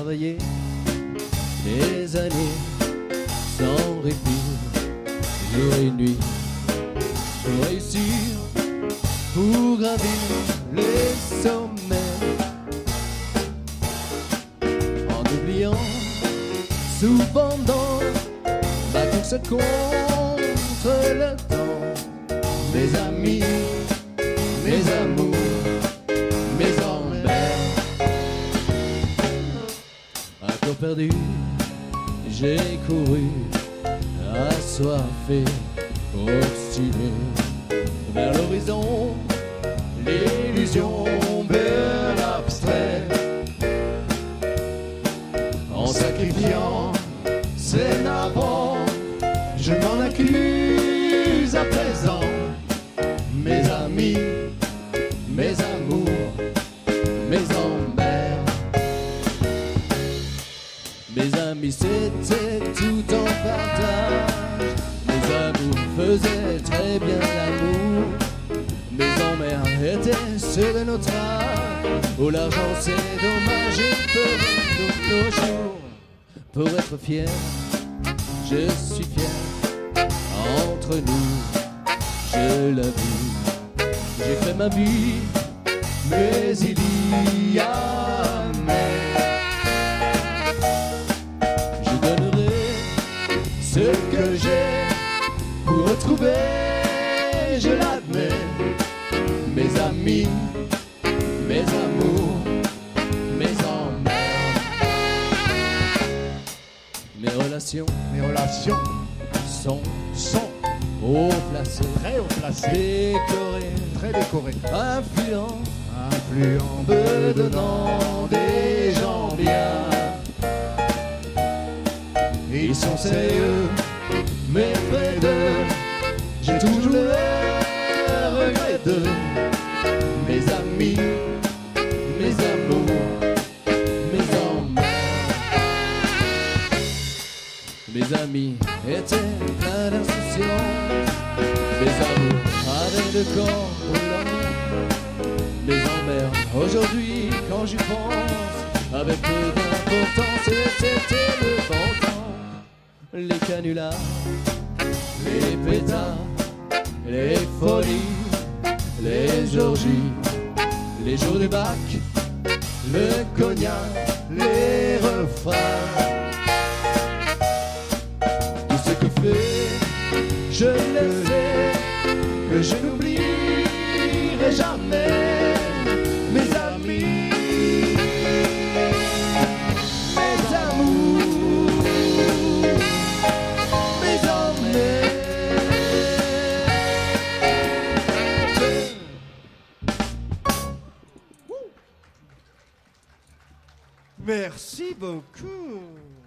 travailler des années sans répit, jour et nuit, pour réussir, pour gravir les sommets, en oubliant souvent dans ma course contre le temps, mes amis, mes amours, mes emmerdes. Encore perdu, j'ai couru, assoiffé, obstiné, vers l'horizon, l'illusion vers l'abstrait, en sacrifiant ces navrants, je m'en accuse à présent. Mes amis, mes amours, mes emmerdes. Mes amis, c'était tout en partage. Mes amours faisaient très bien l'amour. Mes emmerdes étaient ceux de notre âge. Oh, l'argent c'est dommage, il ferait tous nos jours. Pour être fier, je suis fier. Entre nous, je l'avoue, j'ai fait ma vie, mais il y a mais. Je donnerai ce que j'ai pour retrouver, je l'admets, mes amis, mes amours, mes emmerdes. Mes relations sont haut placé, très haut placé, décoré, très décoré, influent, me donnant des gens bien. Ils sont sérieux, mais près d'eux, j'ai toujours le regret d'eux. Mes amis, mes amours, mes emmerdes. Mes amis étaient pleins d'insouciance, mes amours avaient le corps roulant. Mes emmerdes, aujourd'hui, quand j'y pense, avec peu d'importance, c'était le bon temps. Les canulars, les pétards, les folies, les orgies, les jours du bac, le cognac, les refrains. Je le sais, que je n'oublierai jamais mes amis, mes amours, mes emmerdes. Merci beaucoup.